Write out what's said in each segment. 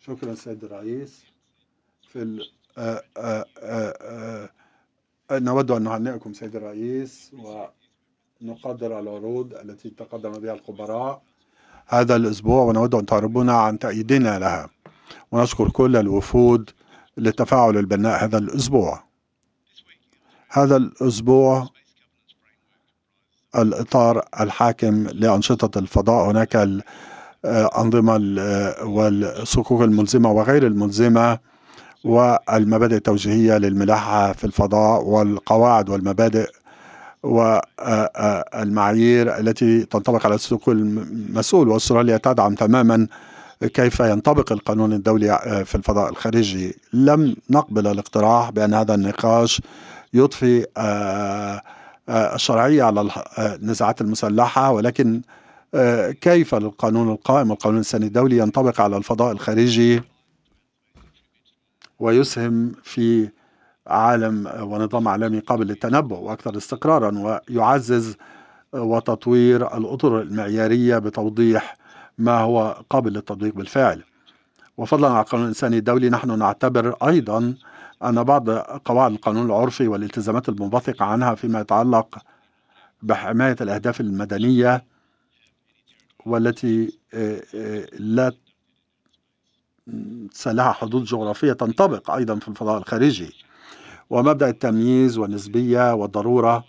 شكرا سيد الرئيس. في نود أن نهنئكم سيد الرئيس ونقدر العروض التي تقدم بها الخبراء هذا الأسبوع، ونود أن تعربونا عن تأييدنا لها، ونشكر كل الوفود للتفاعل البناء هذا الأسبوع. هذا الأسبوع الإطار الحاكم لأنشطة الفضاء، هناك الأنظمة والصكوك الملزمة وغير الملزمة، والمبادئ التوجيهية للملاحة في الفضاء، والقواعد والمبادئ والمعايير التي تنطبق على السلوك المسؤول. وأستراليا تدعم تماما كيف ينطبق القانون الدولي في الفضاء الخارجي. لم نقبل الاقتراح بأن هذا النقاش يضفي الشرعية على النزاعات المسلحة، ولكن كيف للقانون القائم والقانون الإنساني الدولي ينطبق على الفضاء الخارجي ويسهم في عالم ونظام عالمي قابل للتنبؤ وأكثر استقرارا، ويعزز وتطوير الأطر المعيارية بتوضيح ما هو قابل للتطبيق بالفعل. وفضلا عن القانون الإنساني الدولي، نحن نعتبر أيضا أن بعض قواعد القانون العرفي والالتزامات المنبثقة عنها فيما يتعلق بحماية الأهداف المدنية والتي لا لها حدود جغرافية تنطبق أيضا في الفضاء الخارجي، ومبدأ التمييز والنسبية والضرورة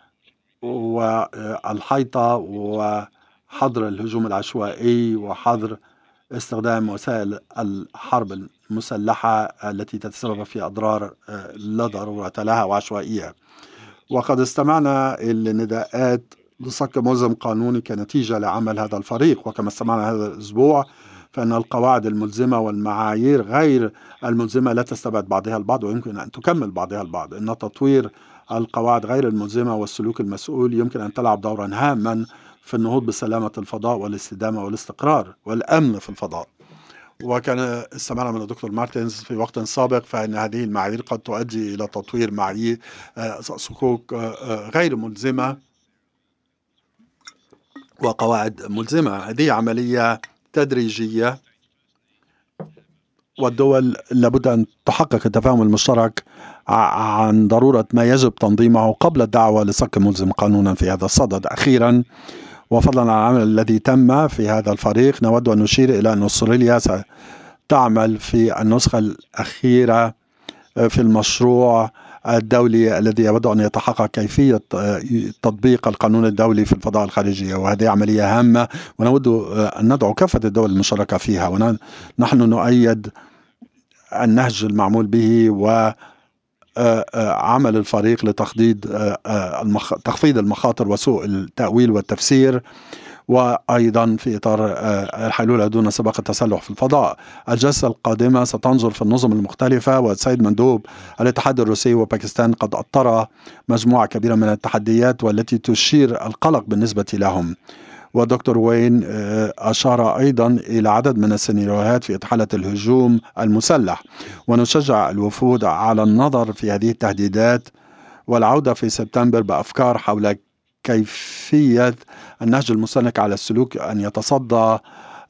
والحيطة وحظر الهجوم العشوائي وحظر استخدام وسائل الحرب المسلحة التي تتسبب في أضرار لا ضرورة لها وعشوائية. وقد استمعنا إلى نداءات لصك ملزم قانوني كنتيجة لعمل هذا الفريق، وكما استمعنا هذا الأسبوع فإن القواعد الملزمة والمعايير غير الملزمة لا تستبعد بعضها البعض ويمكن أن تكمل بعضها البعض. إن تطوير القواعد غير الملزمة والسلوك المسؤول يمكن أن تلعب دورا هاما في النهوض بسلامة الفضاء والاستدامة والاستقرار والأمن في الفضاء. وكان استمعنا من الدكتور مارتنز في وقت سابق فإن هذه المعايير قد تؤدي إلى تطوير معايير صكوك غير ملزمة وقواعد ملزمة. هذه عملية تدريجية، والدول لابد أن تحقق التفاهم المشترك عن ضرورة ما يجب تنظيمه قبل الدعوة لصك ملزم قانونا في هذا الصدد. أخيرا، وفضلا عن العمل الذي تم في هذا الفريق، نود أن نشير إلى أن أستراليا ستعمل في النسخة الأخيرة في المشروع الدولي الذي يود أن يتحقق كيفية تطبيق القانون الدولي في الفضاء الخارجي، وهذه عملية هامة ونود أن ندعو كافة الدول المشاركة فيها. ونحن نؤيد النهج المعمول به وعمل الفريق لتخفيض تخفيض المخاطر وسوء التأويل والتفسير، وأيضا في إطار الحلول دون سباق التسلح في الفضاء. الجلسة القادمة ستنظر في النظم المختلفة، والسيد مندوب الاتحاد الروسي وباكستان قد أطرى مجموعة كبيرة من التحديات والتي تشير القلق بالنسبة لهم. ودكتور وين أشار أيضا إلى عدد من السيناريوهات في إطالة الهجوم المسلح، ونشجع الوفود على النظر في هذه التهديدات والعودة في سبتمبر بأفكار حول كيفية النهج المستند على السلوك أن يتصدى